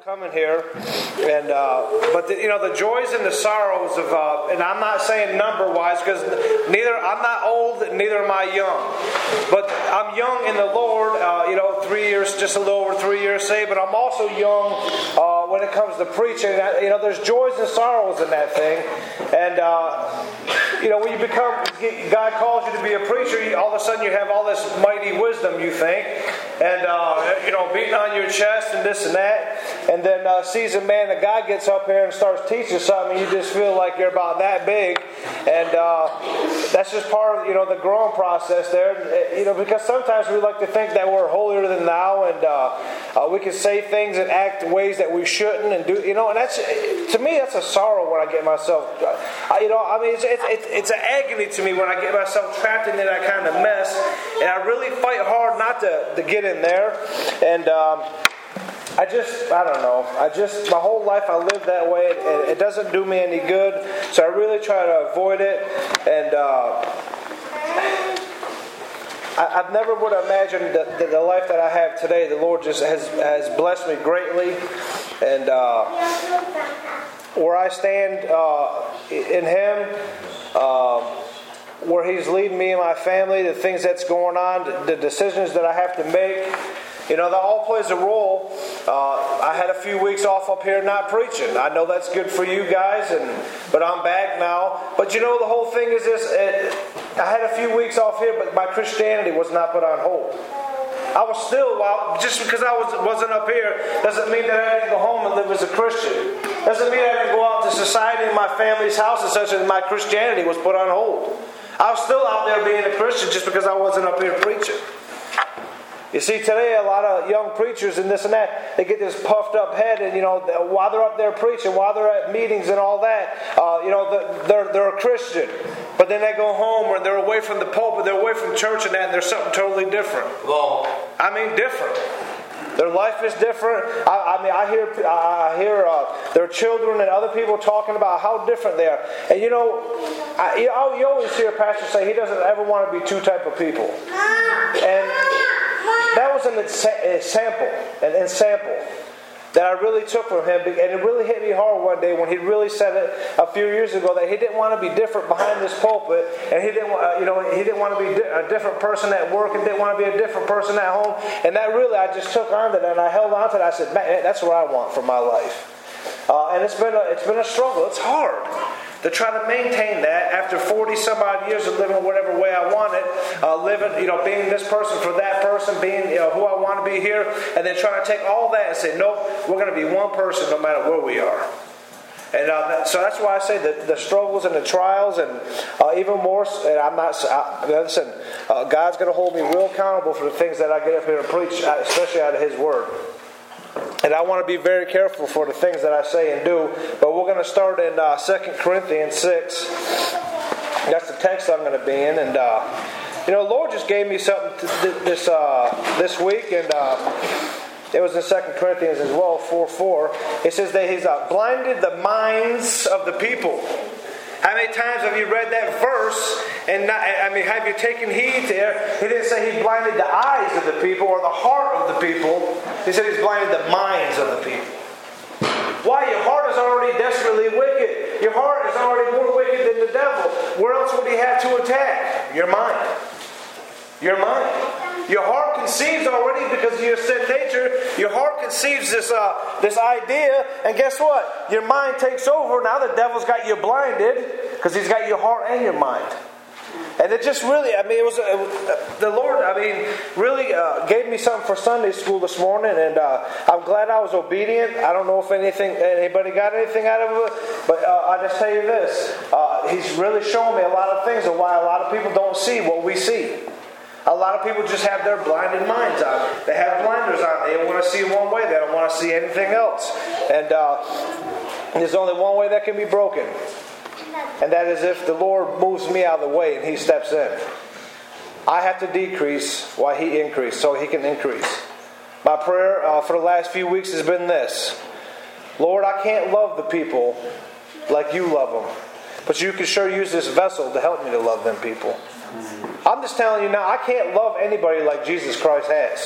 coming here, and but the joys and the sorrows of, and I'm not saying number-wise because I'm not old, neither am I young, but I'm young in the Lord. 3 years, just a little over 3 years saved, but I'm also young when it comes to preaching. There's joys and sorrows in that thing, and when you become, God calls you to be a preacher, all of a sudden you have all this mighty wisdom, you think, and beating on your chest and this and that, and then sees a man, a guy gets up here and starts teaching something, and you just feel like you're about that big, and that's just part of the growing process there, because sometimes we like to think that we're holier than thou, and we can say things and act ways that we shouldn't, and do, and that's, to me, that's a sorrow when I get myself, it's an agony to me when I get myself trapped in that kind of mess, and I really fight hard not to get in there, and my whole life I lived that way, and it doesn't do me any good, so I really try to avoid it, and I've never would have imagined the life that I have today. The Lord just has blessed me greatly, and where I stand in Him, where He's leading me and my family, the things that's going on, the decisions that I have to make, that all plays a role. I had a few weeks off up here not preaching. I know that's good for you guys, but I'm back now. But the whole thing is this. I had a few weeks off here, but my Christianity was not put on hold. I was still, just because I wasn't up here, doesn't mean that I didn't go home and live as a Christian. Doesn't mean I didn't go out to society in my family's house and such, and my Christianity was put on hold. I was still out there being a Christian just because I wasn't up here preaching. You see, today a lot of young preachers and this and that, they get this puffed up head, and while they're up there preaching, while they're at meetings and all that, they're a Christian. But then they go home, or they're away from the pulpit, they're away from church and that, and they're something totally different. Well, different. Their life is different. I hear their children and other people talking about how different they are. And you always hear a pastor say he doesn't ever want to be two type of people. And that was an example that I really took from him, and it really hit me hard one day when he really said it a few years ago, that he didn't want to be different behind this pulpit, and he didn't want to be a different person at work, and didn't want to be a different person at home. And that really, I just took on to that, and I held on to that. I said, man, that's what I want for my life. And it's been a struggle. It's hard to try to maintain that after 40 some odd years of living whatever way I wanted, being this person for that person, being who I want to be here, and then trying to take all that and say, nope, we're going to be one person no matter where we are. And so that's why I say that the struggles and the trials, and even more. And listen. God's going to hold me real accountable for the things that I get up here and preach, especially out of His Word. And I want to be very careful for the things that I say and do. But we're going to start in 2 Corinthians 6. That's the text I'm going to be in. And, the Lord just gave me something this week. And it was in 2 Corinthians as well, 4:4. It says that He's blinded the minds of the people. How many times have you read that verse and have you taken heed there? He didn't say He blinded the eyes of the people or the heart of the people. He said He's blinded the minds of the people. Why? Your heart is already desperately wicked. Your heart is already more wicked than the devil. Where else would he have to attack? Your mind. Your mind. Your heart conceives already because of your sin nature. Your heart conceives this idea, and guess what? Your mind takes over. Now the devil's got you blinded because he's got your heart and your mind. And it just really, the Lord, really gave me something for Sunday school this morning, and I'm glad I was obedient. I don't know if anybody got anything out of it, but I'll just tell you this. He's really shown me a lot of things of why a lot of people don't see what we see. A lot of people just have their blinded minds on. They have blinders on. They want to see one way. They don't want to see anything else. And there's only one way that can be broken. And that is if the Lord moves me out of the way and He steps in. I have to decrease while He increases, so He can increase. My prayer for the last few weeks has been this. Lord, I can't love the people like You love them. But You can sure use this vessel to help me to love them people. I'm just telling you now, I can't love anybody like Jesus Christ has.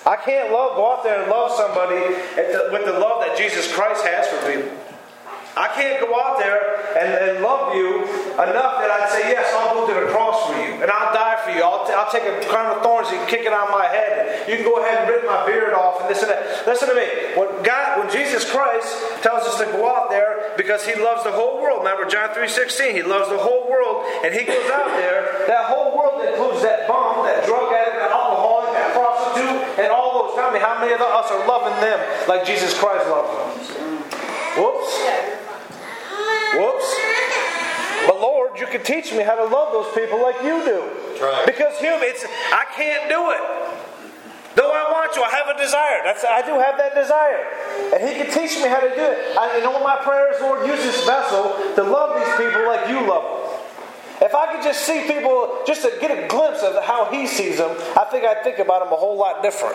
I can't go out there and love somebody with the love that Jesus Christ has for people. I can't go out there and love you enough that I'd say, yes, I'll go to the cross for you. And I'll die for you. I'll take a crown of thorns and kick it on my head. You can go ahead and rip my beard off and this and that. Listen to me. When Jesus Christ tells us to go out there because He loves the whole world. Remember John 3:16. He loves the whole world. And He goes out there. That whole world includes that bum, that drug addict, that alcoholic, that prostitute, and all those. Tell me, how many of us are loving them like Jesus Christ loved them? Whoops. But Lord, you can teach me how to love those people like you do. Right. Because I can't do it. Though I want to, I have a desire. I do have that desire. And He can teach me how to do it. You know what my prayer is, Lord? Use this vessel to love these people like you love them. If I could just see people, just to get a glimpse of how He sees them, I think I'd think about them a whole lot different.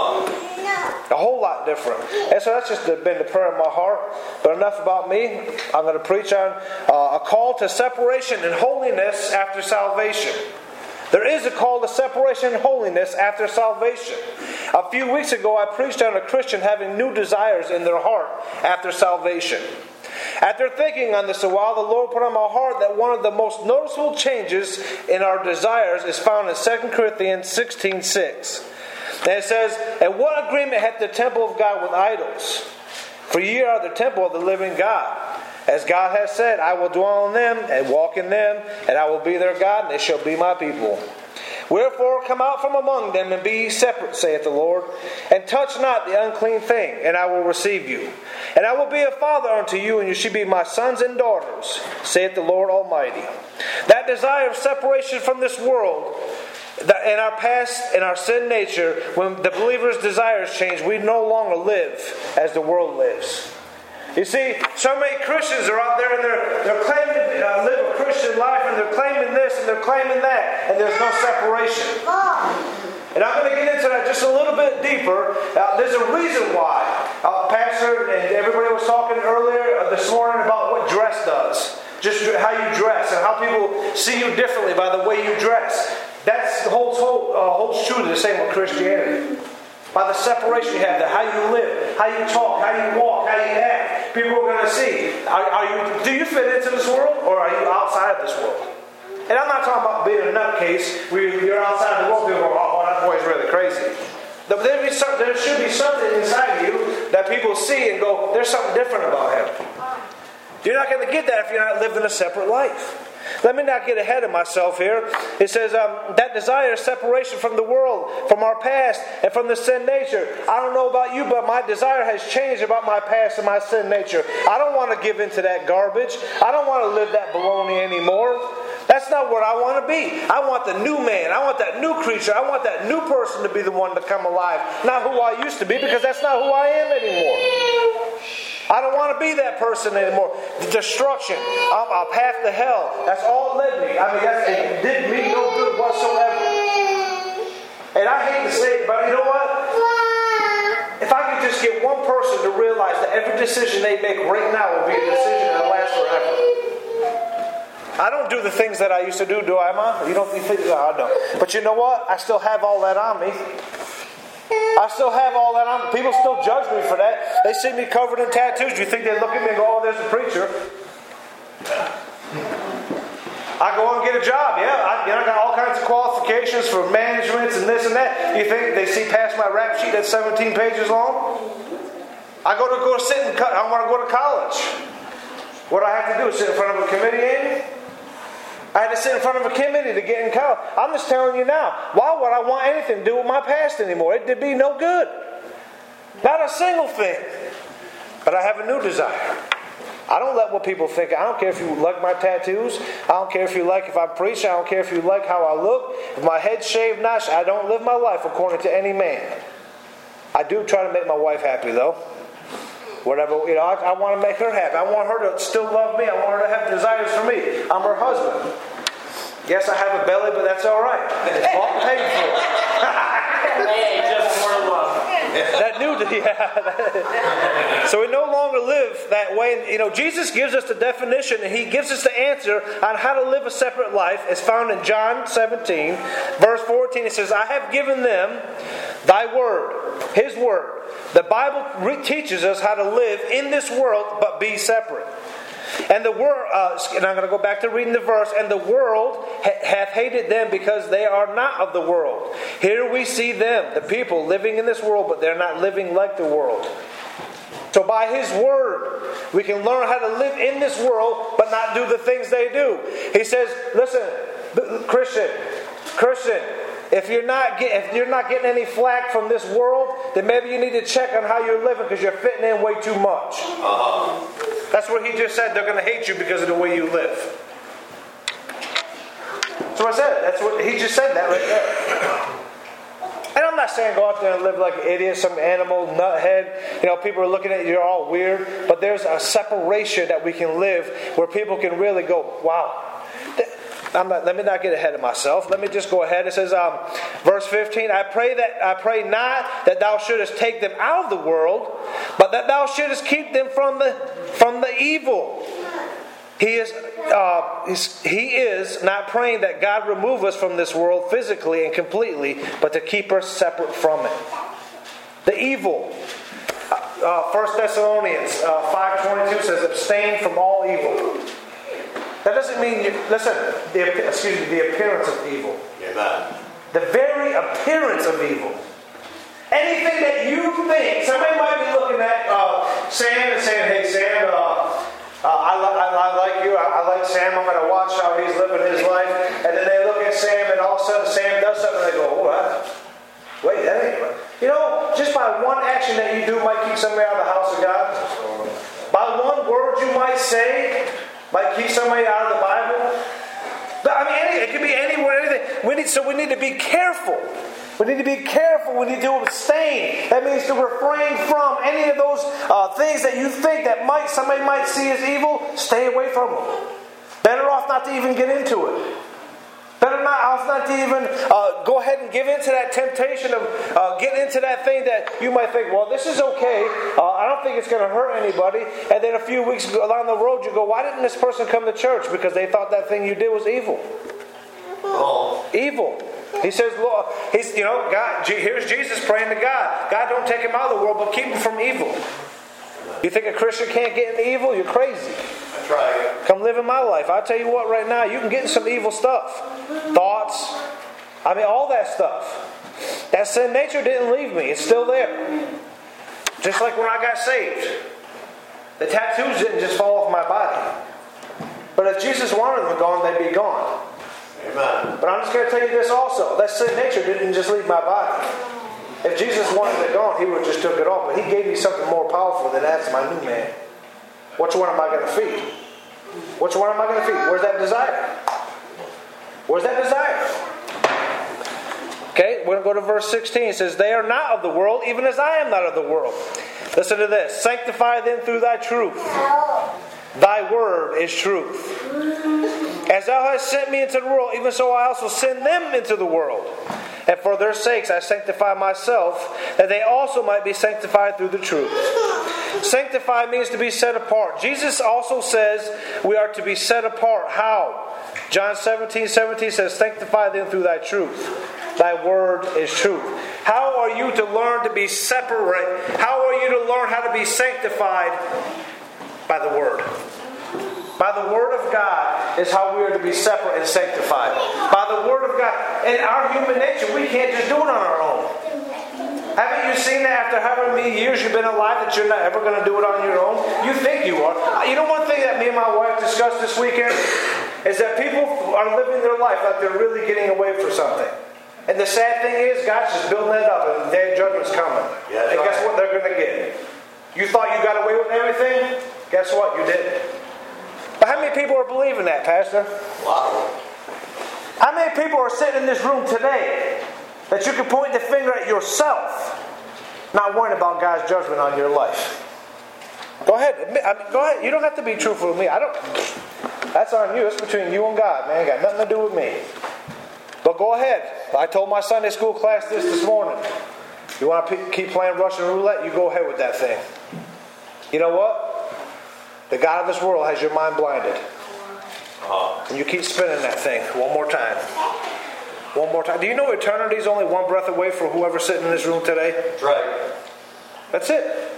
A whole lot different. And so that's just been the prayer of my heart. But enough about me. I'm going to preach on a call to separation and holiness after salvation. There is a call to separation and holiness after salvation. A few weeks ago, I preached on a Christian having new desires in their heart after salvation. After thinking on this a while, the Lord put on my heart that one of the most noticeable changes in our desires is found in 2 Corinthians 16:6. And it says, "And what agreement hath the temple of God with idols? For ye are the temple of the living God. As God has said, I will dwell in them and walk in them, and I will be their God, and they shall be my people. Wherefore come out from among them and be ye separate, saith the Lord, and touch not the unclean thing, and I will receive you. And I will be a father unto you, and you shall be my sons and daughters, saith the Lord Almighty." That desire of separation from this world, in our past, in our sin nature, when the believer's desires change, we no longer live as the world lives. You see, so many Christians are out there and they're claiming to live a Christian life, and they're claiming this and they're claiming that, and there's no separation. And I'm going to get into that just a little bit deeper. There's a reason why. Pastor and everybody was talking earlier this morning about what dress does. Just how you dress and how people see you differently by the way you dress. That holds true to the same with Christianity. By the separation you have, how you live, how you talk, how you walk, how you act. People are going to see. Do you fit into this world, or are you outside of this world? And I'm not talking about being a nutcase where you're outside the world. People go, "Oh, that boy's really crazy." But there should be something inside of you that people see and go, "There's something different about him." You're not going to get that if you're not living a separate life. Let me not get ahead of myself here. It says that desire of separation from the world, from our past, and from the sin nature. I don't know about you, but my desire has changed about my past and my sin nature. I don't want to give into that garbage. I don't want to live that baloney anymore. That's not what I want to be. I want the new man. I want that new creature. I want that new person to be the one to come alive. Not who I used to be, because that's not who I am anymore. I don't want to be that person anymore. The destruction, a path to hell. That's all it led me. It did me no good whatsoever. And I hate to say it, but you know what? If I could just get one person to realize that every decision they make right now will be a decision that lasts forever. I don't do the things that I used to do I, Ma? You don't think? No, I don't. But you know what? I still have all that on me. I still have all that on. People still judge me for that. They see me covered in tattoos. You think they look at me and go, "Oh, there's a preacher." I go out and get a job. Yeah, I got all kinds of qualifications for managements and this and that. You think they see past my rap sheet that's 17 pages long? I go to sit and cut. I want to go to college. What do I have to do? Sit in front of a committee, Amy? I had to sit in front of a committee to get in college. I'm just telling you now, why would I want anything to do with my past anymore? It did be no good. Not a single thing. But I have a new desire. I don't let what people think. I don't care if you like my tattoos. I don't care if I preach. I don't care if you like how I look. If my head's shaved, not. I don't live my life according to any man. I do try to make my wife happy, though. Whatever, I want to make her happy. I want her to still love me. I want her to have desires for me. I'm her husband. Yes, I have a belly, but that's all right. It's all paid for. Hey, just more love. That nudity. So we no longer live that way. You know, Jesus gives us the definition and He gives us the answer on how to live a separate life. It's found in John 17, verse 14. It says, I have given them Thy word, His word. The Bible teaches us how to live in this world but be separate. And the world, and I'm going to go back to reading the verse. And the world hath hated them because they are not of the world. Here we see them, the people, living in this world, but they're not living like the world. So by His word, we can learn how to live in this world, but not do the things they do. He says, listen, Christian, if you're not getting any flack from this world, then maybe you need to check on how you're living because you're fitting in way too much. That's what He just said. They're going to hate you because of the way you live. That's what I said. That's what He just said that right there. And I'm not saying go out there and live like an idiot, some animal, nuthead. You know, people are looking at you, you're all weird. But there's a separation that we can live where people can really go, wow. Let me not get ahead of myself. Let me just go ahead. It says, verse 15, I pray not that Thou shouldest take them out of the world, but that Thou shouldest keep them from the evil. He is not praying that God remove us from this world physically and completely, but to keep us separate from it. The evil. 1 Thessalonians 5:22 says, abstain from all evil. That doesn't mean the appearance of evil. Amen. The very appearance of evil. Anything that you think, somebody might be looking at Sam and saying, hey Sam, I like you, I like Sam, I'm going to watch how he's living his life. And then they look at Sam and all of a sudden Sam does something and they go, wait, that ain't right. You know, just by one action that you do might keep somebody out of the house of God. By one word you might say might keep somebody out of the Bible. I mean, it could be any word, anything. We need to be careful. We need to be careful. We need to abstain. That means to refrain from any of those things that you think that somebody might see as evil. Stay away from them. Better off not to even get into it. Better off not to even go ahead and give in to that temptation of getting into that thing that you might think, well, this is okay. I don't think it's going to hurt anybody. And then a few weeks along the road, you go, why didn't this person come to church? Because they thought that thing you did was evil. Evil. He says, Lord, God. Here's Jesus praying to God. God, don't take him out of the world, but keep him from evil. You think a Christian can't get into evil? You're crazy. That's right. Come live in my life. I'll tell you what, right now, you can get in some evil stuff. Thoughts. I mean, all that stuff. That sin nature didn't leave me. It's still there. Just like when I got saved. The tattoos didn't just fall off my body. But if Jesus wanted them gone, they'd be gone. Amen. But I'm just going to tell you this also. That sin nature didn't just leave my body. If Jesus wanted it gone, He would have just took it off. But He gave me something more powerful than that's my new man. Which one am I going to feed? Which one am I going to feed? Where's that desire? Where's that desire? Okay, we're going to go to verse 16. It says, they are not of the world, even as I am not of the world. Listen to this. Sanctify them through Thy truth. Thy word is truth. As Thou hast sent me into the world, even so I also send them into the world. And for their sakes I sanctify myself, that they also might be sanctified through the truth. Sanctify means to be set apart. Jesus also says we are to be set apart. How? John 17:17 says, sanctify them through Thy truth. Thy word is truth. How are you to learn to be separate? How are you to learn how to be sanctified? By the Word. By the Word of God is how we are to be separate and sanctified. By the Word of God. In our human nature, we can't just do it on our own. Haven't you seen that after however many years you've been alive that you're not ever going to do it on your own? You think you are. You know one thing that me and my wife discussed this weekend? Is that people are living their life like they're really getting away from something. And the sad thing is, God's just building it up and the day of judgment's coming. Yeah, and guess what they're going to get? You thought you got away with everything? Guess what? You didn't. But how many people are believing that, Pastor? Wow. How many people are sitting in this room today that you can point the finger at yourself, not worrying about God's judgment on your life? Go ahead. Go ahead. You don't have to be truthful with me. That's on you. It's between you and God, man. It got nothing to do with me. But go ahead. I told my Sunday school class this morning. You want to keep playing Russian roulette? You go ahead with that thing. You know what? The God of this world has your mind blinded. And you keep spinning that thing one more time. One more time. Do you know eternity is only one breath away for whoever's sitting in this room today? That's right. That's it.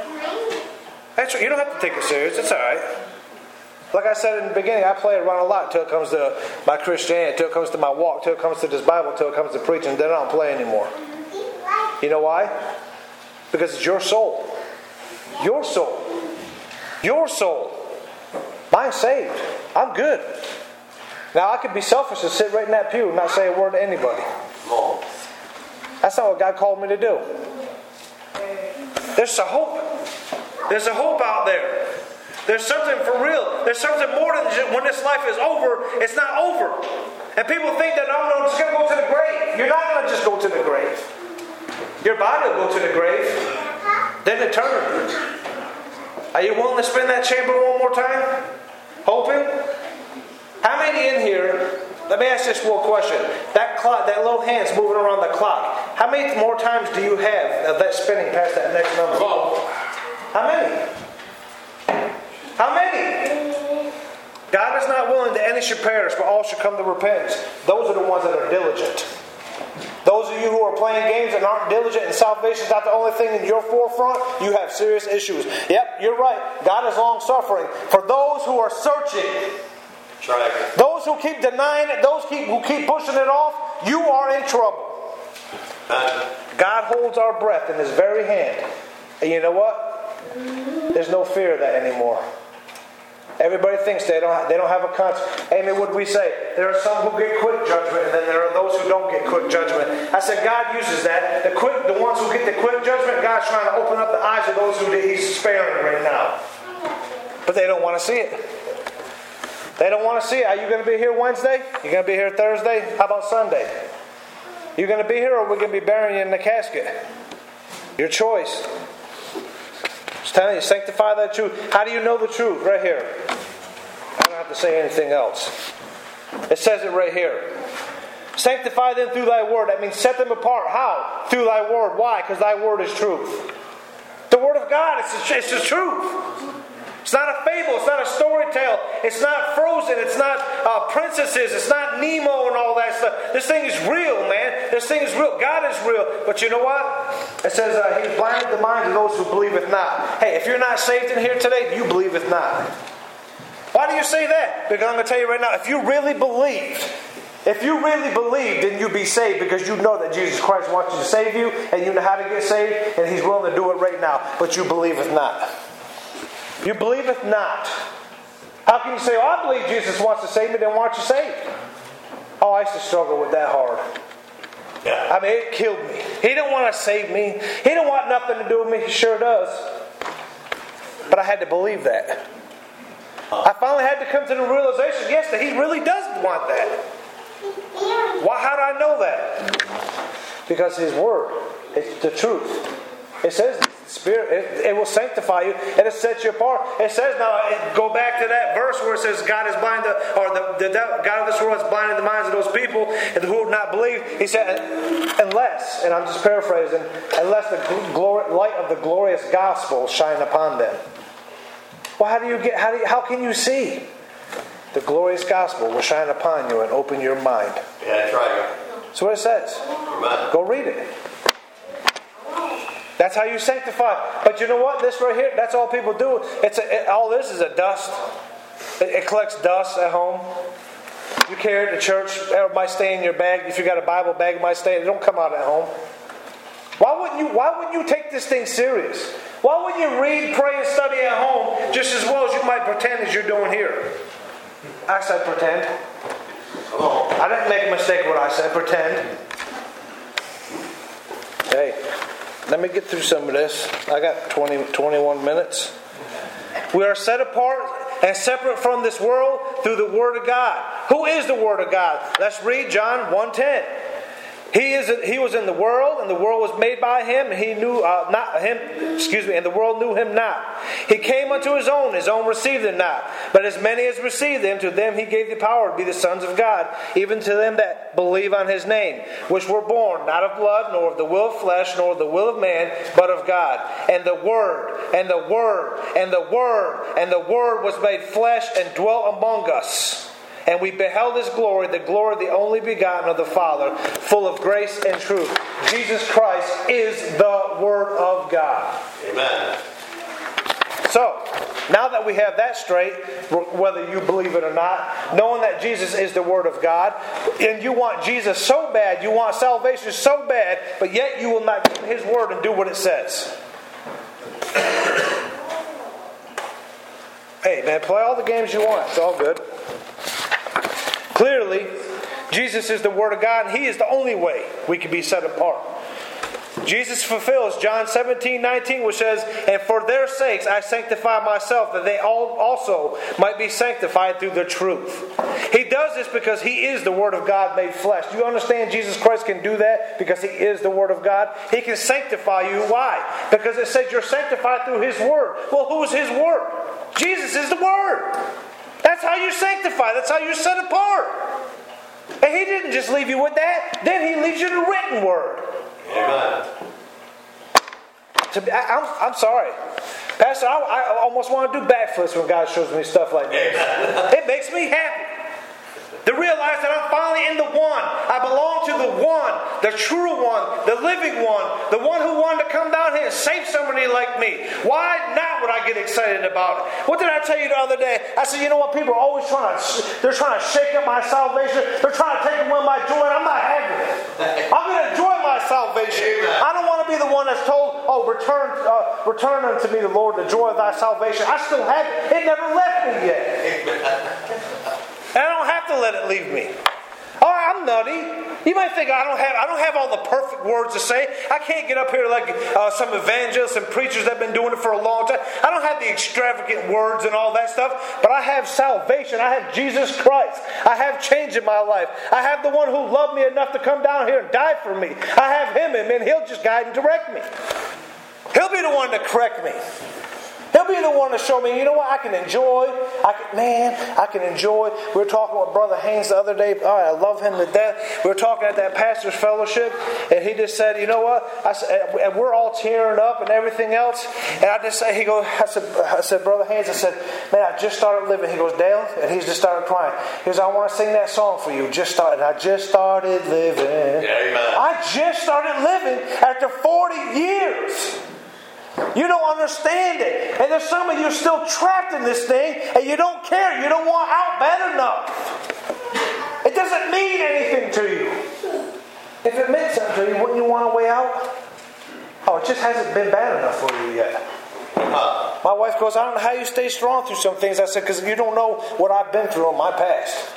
That's right. You don't have to take it serious. It's all right. Like I said in the beginning, I play around a lot until it comes to my Christianity, until it comes to my walk, until it comes to this Bible, until it comes to preaching. Then I don't play anymore. You know why? Because it's your soul. Your soul. Your soul. Mine's saved. I'm good. Now I could be selfish and sit right in that pew and not say a word to anybody. No. That's not what God called me to do. There's a hope. There's a hope out there. There's something for real. There's something more than just when this life is over, it's not over. And people think that I'm just going to go to the grave. You're not going to just go to the grave. Your body will go to the grave. Then eternity. Are you willing to spin that chamber one more time? Hoping? How many in here, let me ask this one question. That clock, that little hand's moving around the clock. How many more times do you have of that spinning past that next number? How many? How many? God is not willing that any should perish, but all should come to repentance. Those are the ones that are diligent. Those of you who are playing games and aren't diligent and salvation is not the only thing in your forefront, you have serious issues. Yep, you're right. God is long-suffering. For those who are searching, those who keep denying it, those who keep pushing it off, you are in trouble. God holds our breath in His very hand. And you know what? There's no fear of that anymore. Everybody thinks they don't have a conscience. Amy, what we say? There are some who get quick judgment, and then there are those who don't get quick judgment. I said God uses that. The ones who get the quick judgment, God's trying to open up the eyes of those who He's sparing right now. But they don't want to see it. They don't want to see it. Are you going to be here Wednesday? You going to be here Thursday? How about Sunday? You going to be here, or are we going to be burying you in the casket? Your choice. Just telling you, sanctify that truth. How do you know the truth? Right here. I don't have to say anything else. It says it right here. Sanctify them through thy word. That means set them apart. How? Through thy word. Why? Because thy word is truth. The word of God, it's the truth. It's not a fable. It's not a story tale. It's not Frozen. It's not princesses. It's not Nemo and all that stuff. This thing is real, man. This thing is real. God is real. But you know what? It says He blinded the minds of those who believeth not. Hey, if you're not saved in here today, you believeth not. Why do you say that? Because I'm going to tell you right now, if you really believed, then you'd be saved, because you know that Jesus Christ wants you to save you, and you know how to get saved, and He's willing to do it right now. But you believeth not. You believeth not. How can you say, I believe Jesus wants to save me, then why aren't you saved? Oh, I used to struggle with that hard. Yeah. I mean, it killed me. He didn't want to save me. He didn't want nothing to do with me. He sure does. But I had to believe that. I finally had to come to the realization, yes, that He really does want that. Why? How do I know that? Because His Word, it's the truth. It says Spirit, it will sanctify you, and it sets you apart. It says now, go back to that verse where it says God is blind, the God of this world is blinding the minds of those people and who would not believe. He said, unless, and I'm just paraphrasing, unless the light of the glorious gospel shine upon them. Well, how can you see? The glorious gospel will shine upon you and open your mind. Yeah, that's right. That's what it says. Amen. Go read it. That's how you sanctify. But you know what? This right here, that's all people do. All this is a dust. It collects dust at home. You carry it to church. It might stay in your bag. If you got a Bible bag, it might stay. It don't come out at home. Why wouldn't you take this thing serious? Why wouldn't you read, pray, and study at home just as well as you might pretend as you're doing here? I said pretend. I didn't make a mistake when I said pretend. Hey, let me get through some of this. I got 21 minutes. We are set apart and separate from this world through the Word of God. Who is the Word of God? Let's read John 1:10. He was in the world, and the world was made by him, and he knew not him. And the world knew him not. He came unto his own received him not. But as many as received him, to them he gave the power to be the sons of God, even to them that believe on his name, which were born not of blood, nor of the will of flesh, nor of the will of man, but of God. And the Word, and the Word, and the Word, and the Word was made flesh and dwelt among us. And we beheld his glory, the glory of the only begotten of the Father, full of grace and truth. Jesus Christ is the Word of God. Amen. So, now that we have that straight, whether you believe it or not, knowing that Jesus is the Word of God, and you want Jesus so bad, you want salvation so bad, but yet you will not get his Word and do what it says. Hey, man, play all the games you want. It's all good. Clearly, Jesus is the Word of God, and he is the only way we can be set apart. Jesus fulfills John 17:19, which says, "And for their sakes I sanctify myself, that they all also might be sanctified through the truth." He does this because he is the Word of God made flesh. Do you understand Jesus Christ can do that because he is the Word of God? He can sanctify you. Why? Because it says you're sanctified through his Word. Well, who is his Word? Jesus is the Word. That's how you're sanctified. That's how you're set apart. And he didn't just leave you with that. Then he leaves you the written Word. Amen. I'm sorry. Pastor, I almost want to do backflips when God shows me stuff like this. Amen. It makes me happy to realize that I'm finally in the one. I belong to the one, the true one, the living one, the one who wanted to come down here and save somebody like me. Why not would I get excited about it? What did I tell you the other day? I said, you know what? People are always trying to shake up my salvation. They're trying to take away my joy, and I'm not having it. I'm going to enjoy my salvation. Amen. I don't want to be the one that's told, return unto me, the Lord, the joy of thy salvation. I still have it. It never left me yet. Amen. And I don't have to let it leave me. Oh, I'm nutty. You might think I don't have all the perfect words to say. I can't get up here like some evangelists and preachers that have been doing it for a long time. I don't have the extravagant words and all that stuff. But I have salvation. I have Jesus Christ. I have change in my life. I have the one who loved me enough to come down here and die for me. I have him, and he'll just guide and direct me. He'll be the one to correct me. He'll be the one to show me, you know what, I can enjoy. I can enjoy. We were talking with Brother Haynes the other day. Oh, I love him to death. We were talking at that pastor's fellowship, and he just said, you know what? I said, and we're all tearing up and everything else. And I said, Brother Haynes, I said, man, I just started living. He goes, Dale, and he just started crying. He goes, I want to sing that song for you. I just started living. Yeah, amen. I just started living after 40 years. You don't understand it. And there's some of you still trapped in this thing and you don't care. You don't want out bad enough. It doesn't mean anything to you. If it meant something to you, wouldn't you want a way out? Oh, it just hasn't been bad enough for you yet. My wife goes, I don't know how you stay strong through some things. I said, because you don't know what I've been through in my past.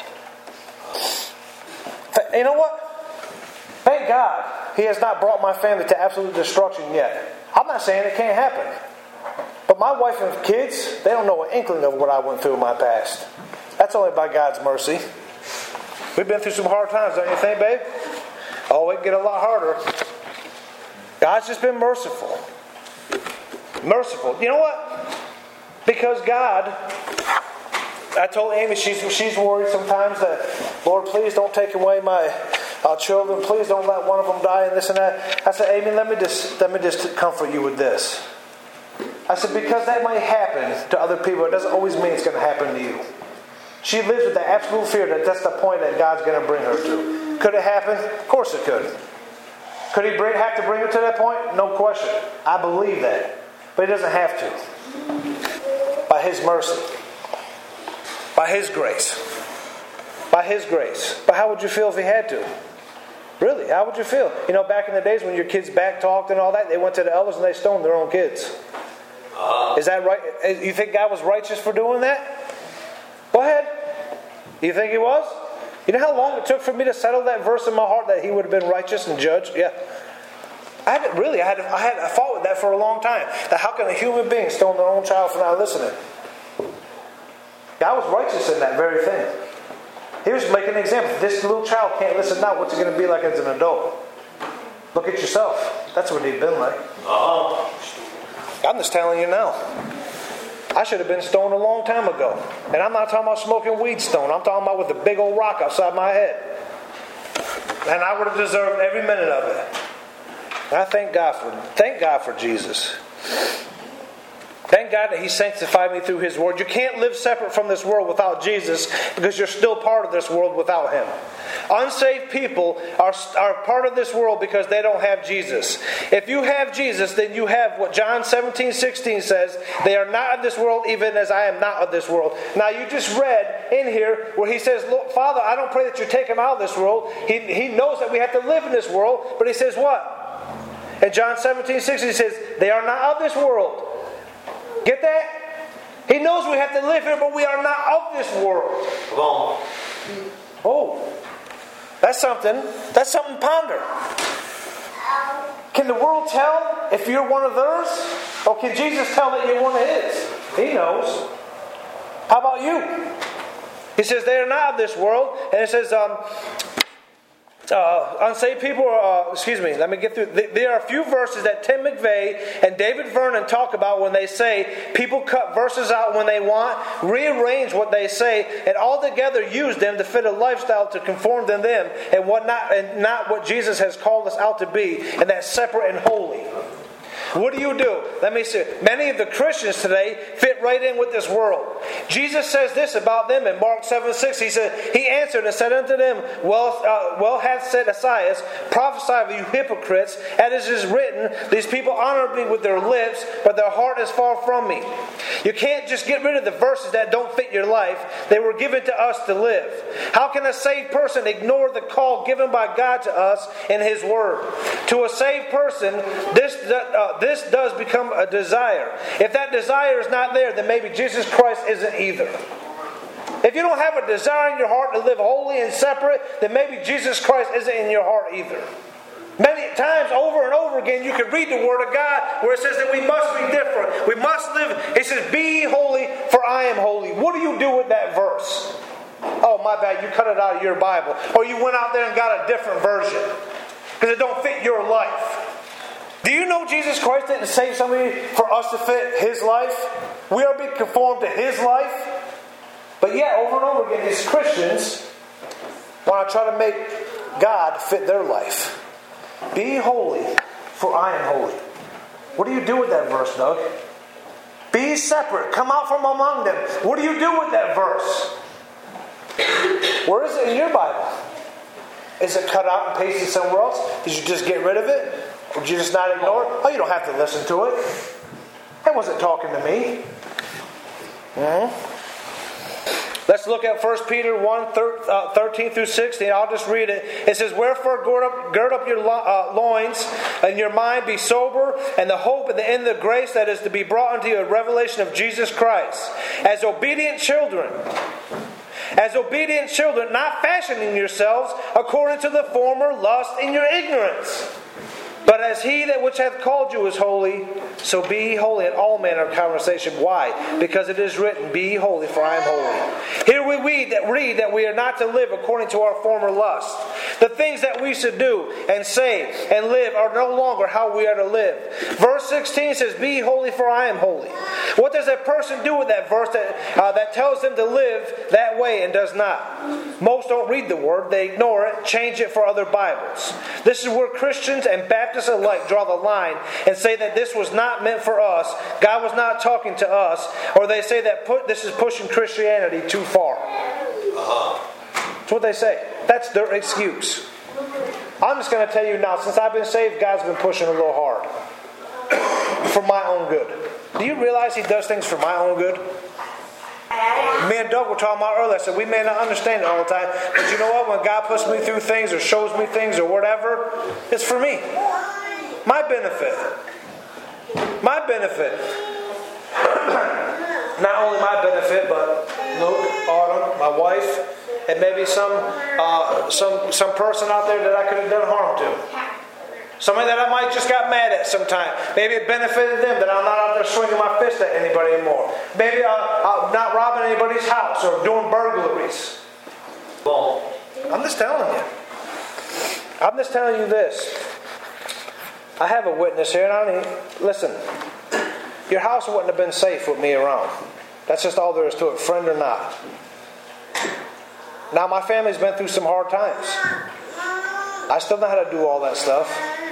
You know what? Thank God he has not brought my family to absolute destruction yet. I'm not saying it can't happen. But my wife and kids, they don't know an inkling of what I went through in my past. That's only by God's mercy. We've been through some hard times, don't you think, babe? Oh, it can get a lot harder. God's just been merciful. Merciful. You know what? Because God, I told Amy, she's worried sometimes that, Lord, please don't take away my children, please don't let one of them die and this and that. I said, Amy, let me just comfort you with this. I said, because that might happen to other people, it doesn't always mean it's going to happen to you. She lives with the absolute fear that that's the point that God's going to bring her to. Could it happen? Of course it could. Could he have to bring her to that point? No question. I believe that. But he doesn't have to. By his mercy. By his grace. By his grace. But how would you feel if he had to? Really, how would you feel? You know, back in the days when your kids back talked and all that, they went to the elders and they stoned their own kids. Is that right? You think God was righteous for doing that? Go ahead. You think he was? You know how long it took for me to settle that verse in my heart that he would have been righteous and judged? Yeah. I fought with that for a long time. That how can a human being stone their own child for not listening? God was righteous in that very thing. He was making an example. If this little child can't listen now, what's it going to be like as an adult? Look at yourself. That's what he'd been like. I'm just telling you now. I should have been stoned a long time ago. And I'm not talking about smoking weed stone. I'm talking about with a big old rock outside my head. And I would have deserved every minute of it. And I thank God for Jesus. Thank God that He sanctified me through His Word. You can't live separate from this world without Jesus because you're still part of this world without Him. Unsaved people are part of this world because they don't have Jesus. If you have Jesus, then you have what John 17:16 says, they are not of this world even as I am not of this world. Now you just read in here where He says, look, Father, I don't pray that you take Him out of this world. He knows that we have to live in this world, but He says what? In John 17:16 He says, they are not of this world. Get that? He knows we have to live here, but we are not of this world. Come on. Oh, that's something to ponder. Can the world tell if you're one of theirs? Or can Jesus tell that you're one of His? He knows. How about you? He says they are not of this world. And it says, unsaved people let me get through. There are a few verses that Tim McVeigh and David Vernon talk about when they say people cut verses out when they want, rearrange what they say, and altogether use them to fit a lifestyle to conform to them and not what Jesus has called us out to be, and that's separate and holy. What do? Let me see. Many of the Christians today fit right in with this world. Jesus says this about them in Mark 7:6. He said, He answered and said unto them, Well hath said Esaias, prophesy of you hypocrites, as it is written, these people honor me with their lips, but their heart is far from me. You can't just get rid of the verses that don't fit your life. They were given to us to live. How can a saved person ignore the call given by God to us in His Word? To a saved person, this does become a desire. If that desire is not there, then maybe Jesus Christ isn't either. If you don't have a desire in your heart to live holy and separate, then maybe Jesus Christ isn't in your heart either. Many times, over and over again, you can read the Word of God where it says that we must be different. We must live. It says, be ye holy, for I am holy. What do you do with that verse? Oh, my bad, you cut it out of your Bible. Or you went out there and got a different version because it don't fit your life. Do you know Jesus Christ didn't save somebody for us to fit His life? We are being conformed to His life. But yet, over and over again, these Christians want to try to make God fit their life. Be holy, for I am holy. What do you do with that verse, Doug? Be separate. Come out from among them. What do you do with that verse? Where is it in your Bible? Is it cut out and pasted somewhere else? Did you just get rid of it? Or did you just not ignore it? Oh, you don't have to listen to it. It wasn't talking to me. Let's look at 1 Peter 1, 13 through 16. I'll just read it. It says, Wherefore gird up your loins, and your mind be sober, and the hope and the end of the grace that is to be brought unto you a revelation of Jesus Christ. As obedient children, not fashioning yourselves according to the former lust in your ignorance. But as He that which hath called you is holy, so be ye holy in all manner of conversation. Why? Because it is written, Be ye holy, for I am holy. Here we read that we are not to live according to our former lust. The things that we should do and say and live are no longer how we are to live. Verse 16 says, Be ye holy, for I am holy. What does a person do with that verse that tells them to live that way and does not? Most don't read the Word. They ignore it, change it for other Bibles. This is where Christians and Baptists alike draw the line and say that this was not meant for us, God was not talking to us, or they say that this is pushing Christianity too far. That's what they say. That's their excuse. I'm just going to tell you now, since I've been saved, God's been pushing a little hard for my own good. Do you realize He does things for my own good? Me and Doug were talking about earlier. I said we may not understand it all the time, but you know what? When God puts me through things or shows me things or whatever, it's for me. My benefit. My benefit. Not only my benefit, but Luke, Autumn, my wife, and maybe some person out there that I could have done harm to. Somebody that I might just got mad at sometime. Maybe it benefited them that I'm not out there swinging my fist at anybody anymore. Maybe I'm not robbing anybody's house or doing burglaries. Well, I'm just telling you. I'm just telling you this. I have a witness here, and I don't even, listen. Your house wouldn't have been safe with me around. That's just all there is to it, friend or not. Now, my family's been through some hard times. I still know how to do all that stuff.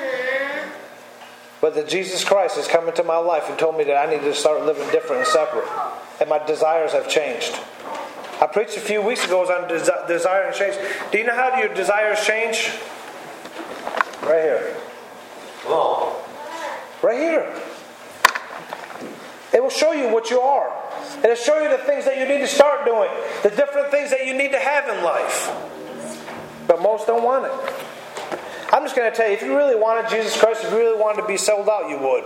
But that Jesus Christ has come into my life and told me that I need to start living different and separate. And my desires have changed. I preached a few weeks ago on desire and change. Do you know how your desires change? Right here. well, Right here. It will show you what you are. It'll show you the things that you need to start doing. The different things that you need to have in life. But most don't want it. I'm just going to tell you, if you really wanted Jesus Christ, if you really wanted to be sold out, you would.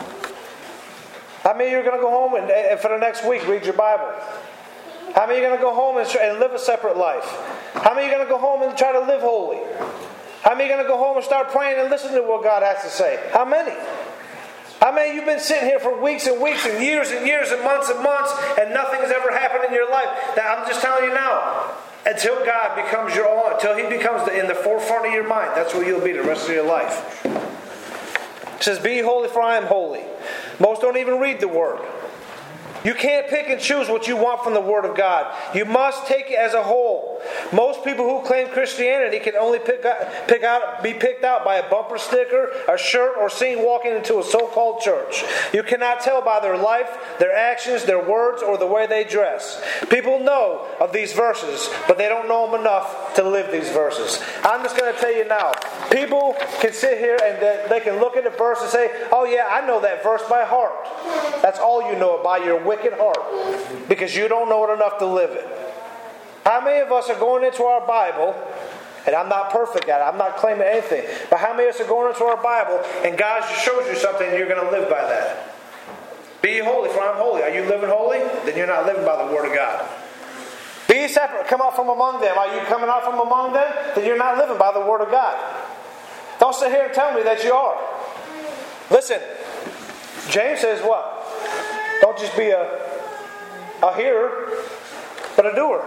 How many of you are going to go home and for the next week read your Bible? How many are going to go home and live a separate life? How many are going to go home and try to live holy? How many are going to go home and start praying and listening to what God has to say? How many? How many of you have been sitting here for weeks and weeks and years and months and nothing has ever happened in your life? That I'm just telling you now. Until God becomes your all, until He becomes in the forefront of your mind, that's where you'll be the rest of your life. It says, "Be holy, for I am holy." Most don't even read the Word. You can't pick and choose what you want from the Word of God. You must take it as a whole. Most people who claim Christianity can only be picked out by a bumper sticker, a shirt, or seen walking into a so-called church. You cannot tell by their life, their actions, their words, or the way they dress. People know of these verses, but they don't know them enough to live these verses. I'm just going to tell you now. People can sit here and they can look at the verse and say, "Oh yeah, I know that verse by heart." That's all you know it by, your wicked heart, because you don't know it enough to live it. How many of us are going into our Bible, and I'm not perfect at it, I'm not claiming anything, but how many of us are going into our Bible and God just shows you something and you're going to live by that? Be holy, for I'm holy. Are you living holy? Then you're not living by the Word of God. Be separate. Come out from among them. Are you coming out from among them? Then you're not living by the Word of God. Don't sit here and tell me that you are. Listen, James says what? Don't just be a hearer, but a doer.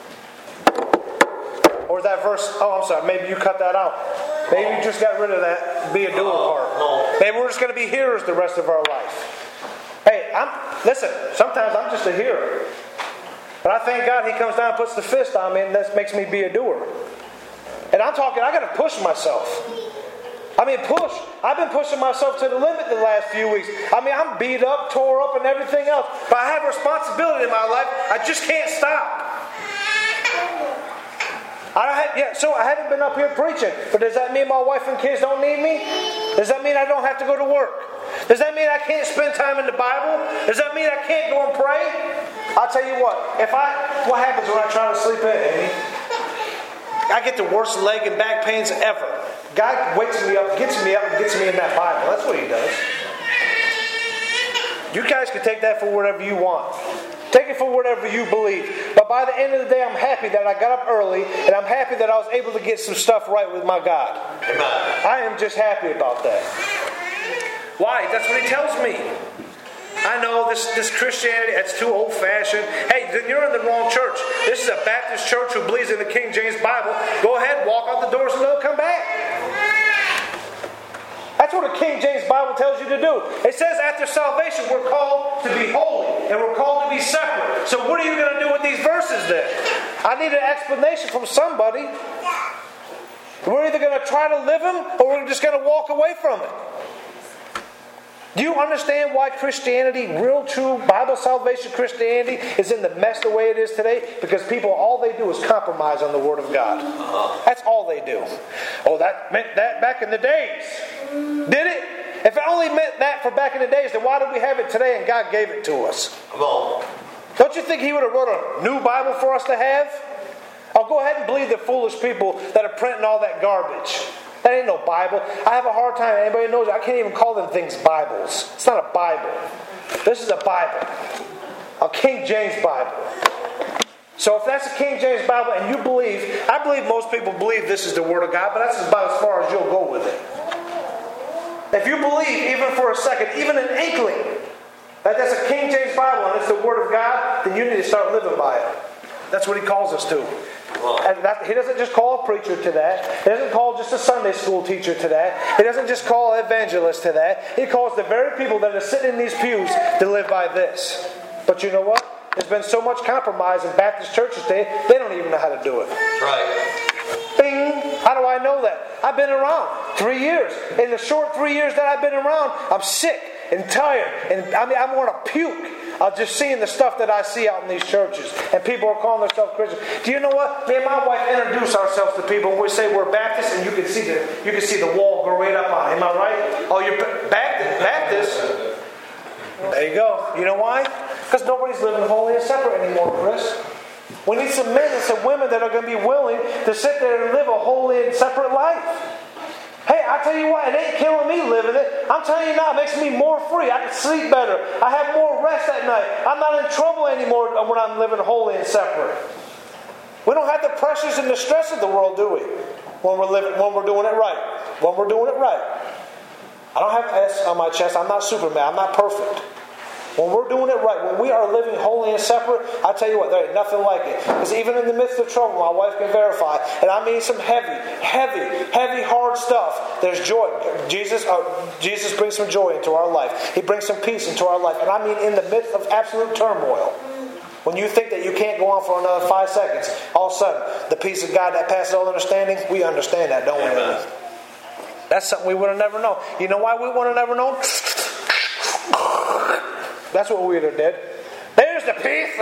Or that verse, oh, I'm sorry, maybe you cut that out. Maybe you just got rid of that be a doer part. Maybe we're just going to be hearers the rest of our life. Hey, listen, sometimes I'm just a hearer. But I thank God He comes down and puts the fist on me, and that makes me be a doer. And I'm talking, I got to push myself. Push. I've been pushing myself to the limit the last few weeks. I'm beat up, tore up, and everything else. But I have responsibility in my life. I just can't stop. So I haven't been up here preaching. But does that mean my wife and kids don't need me? Does that mean I don't have to go to work? Does that mean I can't spend time in the Bible? Does that mean I can't go and pray? I'll tell you what. What happens when I try to sleep in, Amy? I get the worst leg and back pains ever. God wakes me up, gets me in that Bible. That's what He does. You guys can take that for whatever you want. Take it for whatever you believe. But by the end of the day, I'm happy that I got up early, and I'm happy that I was able to get some stuff right with my God. amen. I am just happy about that. Why? That's what He tells me. I know this Christianity, it's too old-fashioned. Hey, then you're in the wrong church. This is a Baptist church who believes in the King James Bible. Go ahead, walk out the doors and they'll come back. That's what the King James Bible tells you to do. It says after salvation we're called to be holy and we're called to be separate. So what are you going to do with these verses then? I need an explanation from somebody. We're either going to try to live them or we're just going to walk away from it. Do you understand why Christianity, real true Bible salvation Christianity, is in the mess the way it is today? Because people, all they do is compromise on the Word of God. That's all they do. Oh, that meant that back in the days. Did it? If it only meant that for back in the days, then why do we have it today and God gave it to us? Come on. Don't you think He would have wrote a new Bible for us to have? Oh, go ahead and believe the foolish people that are printing all that garbage. That ain't no Bible. I have a hard time. Anybody knows I can't even call them things Bibles. It's not a Bible. This is a Bible. A King James Bible. So if that's a King James Bible and you believe, I believe most people believe this is the Word of God, but that's about as far as you'll go with it. If you believe, even for a second, even an inkling, that that's a King James Bible and it's the Word of God, then you need to start living by it. That's what He calls us to. And he doesn't just call a preacher to that. He doesn't call just a Sunday school teacher to that. He doesn't just call an evangelist to that. He calls the very people that are sitting in these pews to live by this. But you know what? There's been so much compromise in Baptist churches today, they don't even know how to do it. That's right. Bing! How do I know that? I've been around 3 years. In the short 3 years that I've been around, I'm sick and tired. And I want to puke. I'm just seeing the stuff that I see out in these churches. And people are calling themselves Christians. Do you know what? Me and my wife introduce ourselves to people. We say we're Baptists, and you can see the wall go right up on it. Am I right? Oh, you're Baptist? There you go. You know why? Because nobody's living holy and separate anymore, Chris. We need some men and some women that are going to be willing to sit there and live a holy and separate life. Hey, I tell you what, it ain't killing me living it. I'm telling you now, it makes me more free. I can sleep better. I have more rest at night. I'm not in trouble anymore when I'm living holy and separate. We don't have the pressures and the stress of the world, do we? When we're doing it right. When we're doing it right. I don't have an S on my chest. I'm not Superman. I'm not perfect. When we're doing it right, when we are living holy and separate, I tell you what, there ain't nothing like it. Because even in the midst of trouble, my wife can verify, and I mean some heavy, hard stuff, there's joy. Jesus brings some joy into our life. He brings some peace into our life. And I mean in the midst of absolute turmoil. When you think that you can't go on for another 5 seconds, all of a sudden, the peace of God that passes all understanding, we understand that, don't we? That's something we would have never known. You know why we would have never known? That's what we would have did. There's the peace.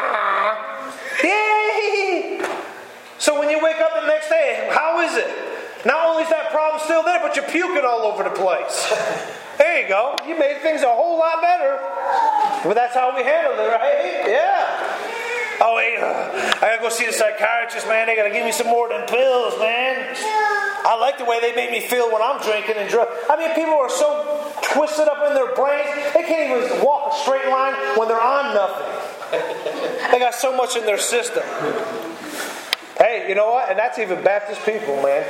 Yay! So when you wake up the next day, how is it? Not only is that problem still there, but you're puking all over the place. There you go. You made things a whole lot better. But that's how we handled it, right? Yeah. Oh, wait, I gotta go see the psychiatrist, man. They gotta give me some more of them pills, man. I like the way they make me feel when I'm drinking and drunk. I mean, people are so twisted up in their brains, they can't even walk a straight line when they're on nothing. They got so much in their system. Hey, you know what? And that's even Baptist people, man.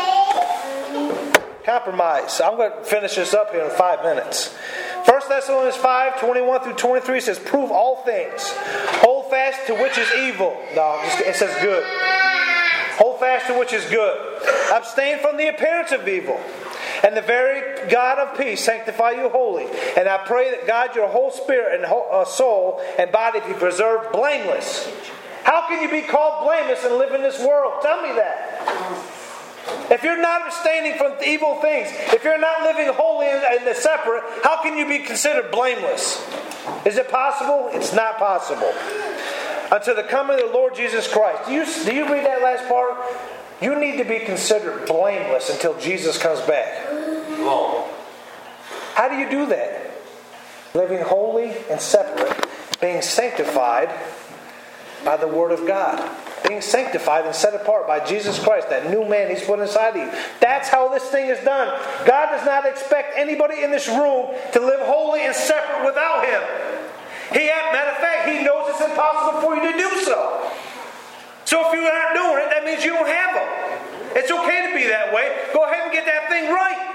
Compromise. I'm going to finish this up here in 5 minutes. 1 Thessalonians 5, 21 through 23 says, prove all things. Hold fast to which is evil. No, it says good. Hold fast to which is good. Abstain from the appearance of evil. And the very God of peace sanctify you wholly. And I pray that God, your whole spirit and soul and body be preserved blameless. How can you be called blameless and live in this world? Tell me that. If you're not abstaining from evil things, if you're not living holy and separate, how can you be considered blameless? Is it possible? It's not possible. Until the coming of the Lord Jesus Christ. Do you read that last part? You need to be considered blameless until Jesus comes back. Whoa. How do you do that? Living holy and separate, being sanctified by the Word of God. Being sanctified and set apart by Jesus Christ, that new man He's put inside of you. That's how this thing is done. God does not expect anybody in this room to live holy and separate without Him. Matter of fact, He knows it's impossible for you to do so. So if you aren't doing it, that means you don't have Him. It's okay to be that way. Go ahead and get that thing right.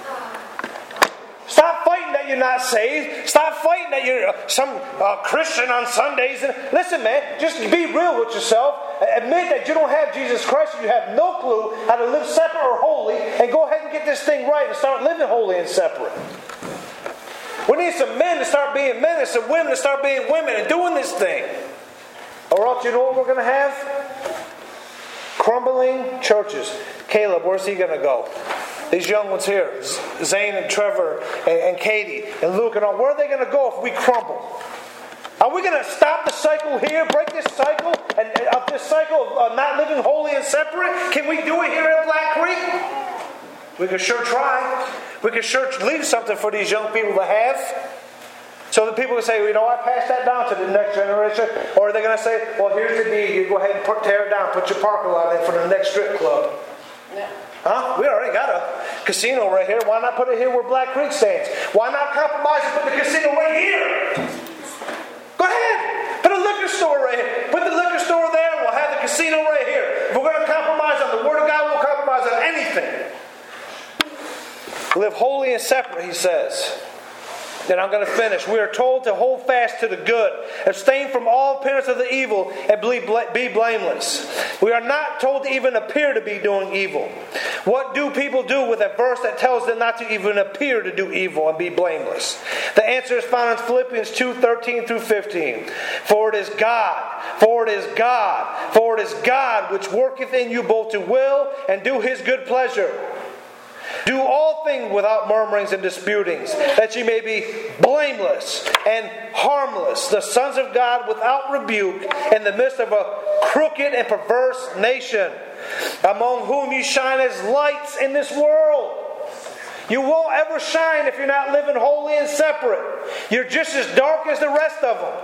Stop fighting that you're not saved. Stop fighting that you're some Christian on Sundays. Listen, man, just be real with yourself. Admit that you don't have Jesus Christ and you have no clue how to live separate or holy, and go ahead and get this thing right and start living holy and separate. We need some men to start being men and some women to start being women and doing this thing. Or else you know what we're going to have? Crumbling churches. Caleb, where's he going to go? These young ones here, Zane and Trevor and Katie and Luke and all, where are they going to go if we crumble? Are we going to stop the cycle here, break this cycle, and of this cycle of not living holy and separate? Can we do it here at Black Creek? We can sure try. We can sure leave something for these young people to have. So that people can say, I passed that down to the next generation. Or are they going to say, well, here's the deed. You go ahead and tear it down, put your parking lot in for the next strip club. Yeah. Huh? We already got a casino right here. Why not put it here where Black Creek stands? Why not compromise and put the casino right here? Go ahead. Put a liquor store right here. Put the liquor store there and we'll have the casino right here. If we're going to compromise on the Word of God, we'll compromise on anything. Live holy and separate, he says. Then I'm going to finish. We are told to hold fast to the good, abstain from all appearance of the evil, and be blameless. We are not told to even appear to be doing evil. What do people do with a verse that tells them not to even appear to do evil and be blameless? The answer is found in Philippians 2:13 through 15. For it is God which worketh in you both to will and do His good pleasure. Do all things without murmurings and disputings, that ye may be blameless and harmless, the sons of God without rebuke, in the midst of a crooked and perverse nation, among whom ye shine as lights in this world. You won't ever shine if you're not living holy and separate. You're just as dark as the rest of them.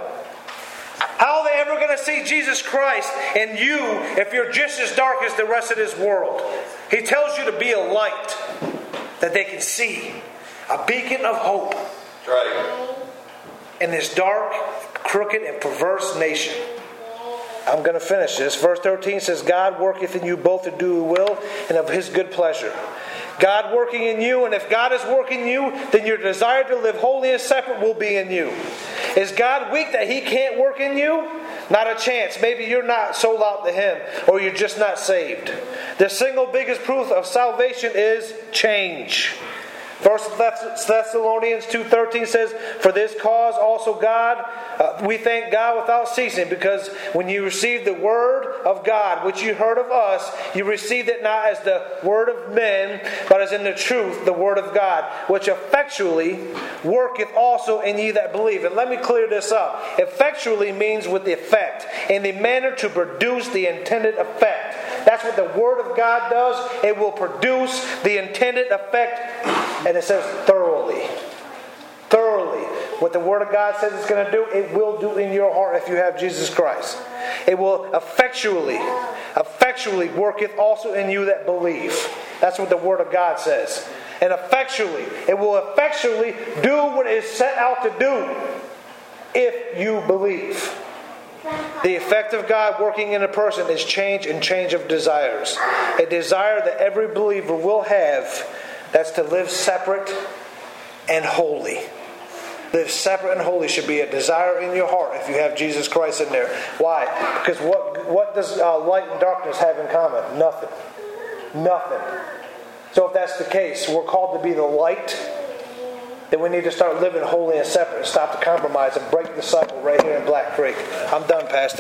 How are they ever going to see Jesus Christ in you if you're just as dark as the rest of this world? He tells you to be a light that they can see. A beacon of hope. That's right. In this dark, crooked, and perverse nation. I'm going to finish this. Verse 13 says, God worketh in you both to do His will and of His good pleasure. God working in you, and if God is working in you, then your desire to live holy and separate will be in you. Is God weak that He can't work in you? Not a chance. Maybe you're not sold out to Him, or you're just not saved. The single biggest proof of salvation is change. 1 Thessalonians 2:13 says, for this cause also we thank God without ceasing, because when you received the word of God, which you heard of us, you received it not as the word of men, but as in the truth, the word of God, which effectually worketh also in ye that believe. And let me clear this up. Effectually means with the effect, in the manner to produce the intended effect. That's what the Word of God does. It will produce the intended effect. And it says thoroughly. Thoroughly. What the Word of God says it's going to do, it will do in your heart if you have Jesus Christ. It will effectually worketh also in you that believe. That's what the Word of God says. And it will effectually do what it is set out to do if you believe. The effect of God working in a person is change and change of desires. A desire that every believer will have, that's to live separate and holy. Live separate and holy should be a desire in your heart if you have Jesus Christ in there. Why? Because what does light and darkness have in common? Nothing. Nothing. So if that's the case, we're called to be the light. Then we need to start living holy and separate and stop the compromise and break the cycle right here in Black Creek. I'm done, Pastor.